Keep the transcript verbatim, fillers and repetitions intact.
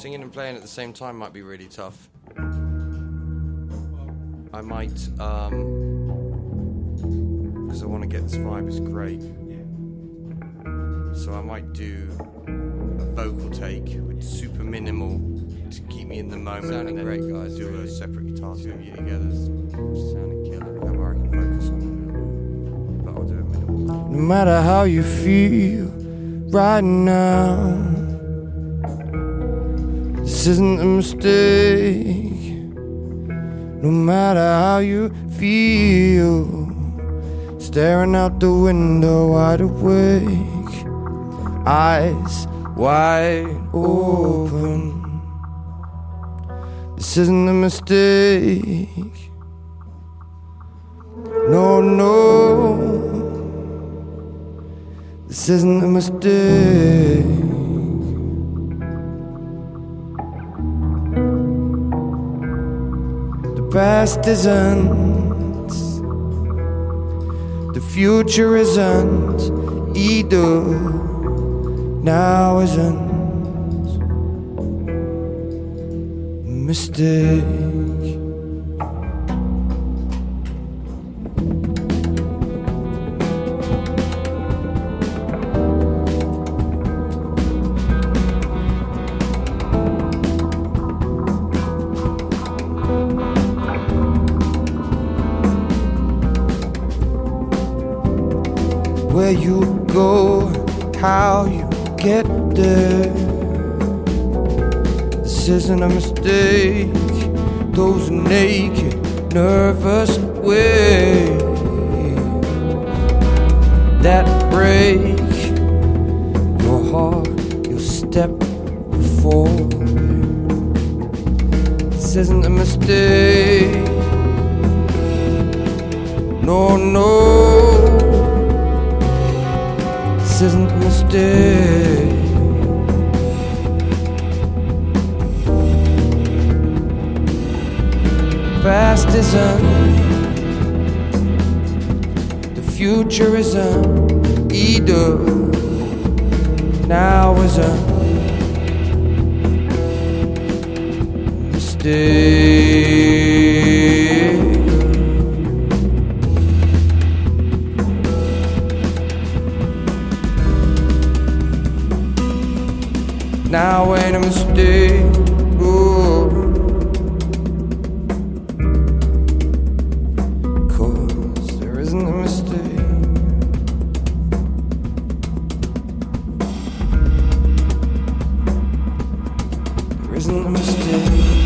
Singing and playing at the same time might be really tough. I might, um, because I want to get this vibe, it's great. So I might do a vocal take with super minimal to keep me in the moment. Sounding and then great, guys. Do a separate guitar two of you together. Sounding killer. That way I can focus on it. But I'll do it minimal. No matter how you feel right now, this isn't a mistake. No matter how you feel, staring out the window wide awake, eyes wide open. This isn't a mistake. No, no, this isn't a mistake. The past isn't, the future isn't either. Now isn't a mistake. Where you go, how you get there, this isn't a mistake. Those naked, nervous ways that break your heart, your step forward. This isn't a mistake. No, no, this isn't a mistake. The past isn't, the future isn't either. Now isn't a mistake. Now ain't a mistake. Ooh. Cause there isn't a mistake. There isn't a mistake.